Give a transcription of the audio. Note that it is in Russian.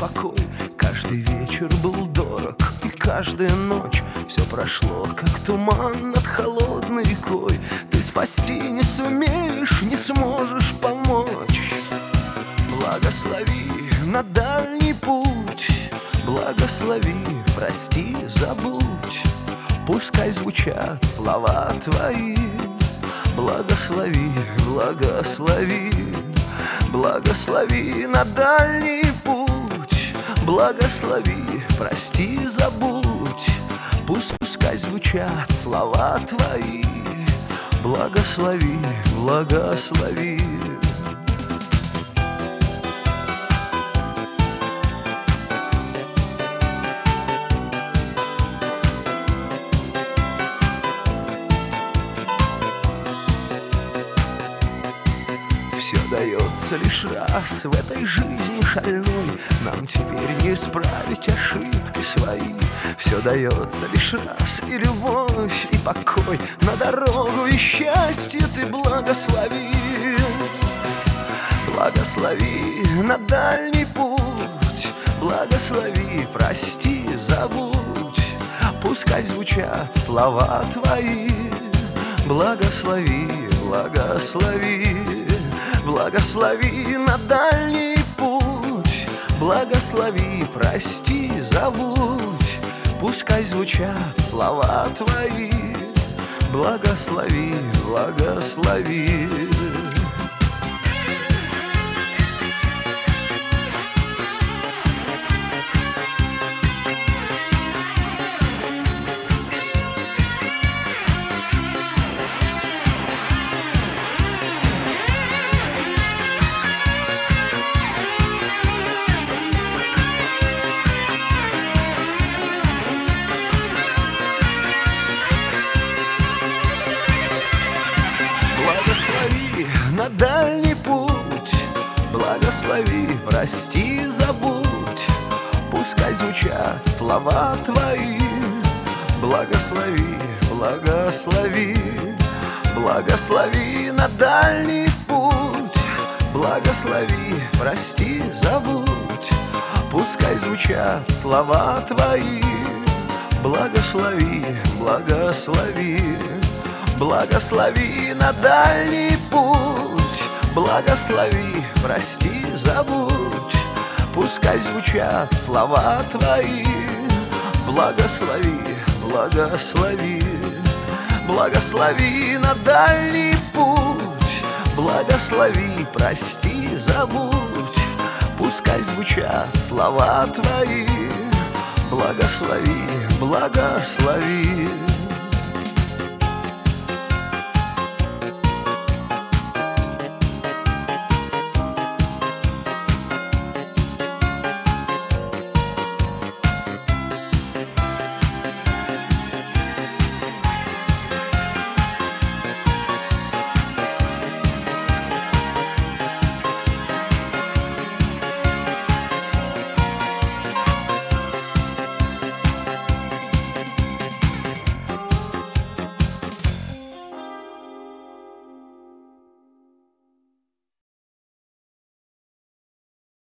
покой. Каждый вечер был дорог, и каждая ночь все прошло, как туман над холодной рекой. Ты спасти не сумеешь, не сможешь помочь. Благослови на дальний путь, благослови, прости, забудь. Пускай звучат слова твои. Благослови, благослови, благослови на дальний путь. Благослови, прости, забудь. Пускай звучат слова твои. Благослови, благослови. Все дается лишь раз в этой жизни шальной. Нам теперь не исправить ошибки свои. Все дается лишь раз, и любовь, и покой. На дорогу и счастье ты благослови. Благослови на дальний путь. Благослови, прости, забудь. Пускай звучат слова твои. Благослови, благослови. Благослови на дальний путь. Благослови, прости, забудь. Пускай звучат слова твои. Благослови, благослови. Благослови на дальний путь. Благослови, прости, забудь. Пускай звучат слова твои. Благослови, благослови. Благослови на дальний путь. Благослови, прости, забудь. Пускай звучат слова твои. Благослови, благослови. Благослови на дальний путь. Благослови, прости, забудь. Пускай звучат слова твои. Благослови, благослови. Благослови на дальний путь. Благослови, прости, забудь. Пускай звучат слова твои. Благослови, благослови.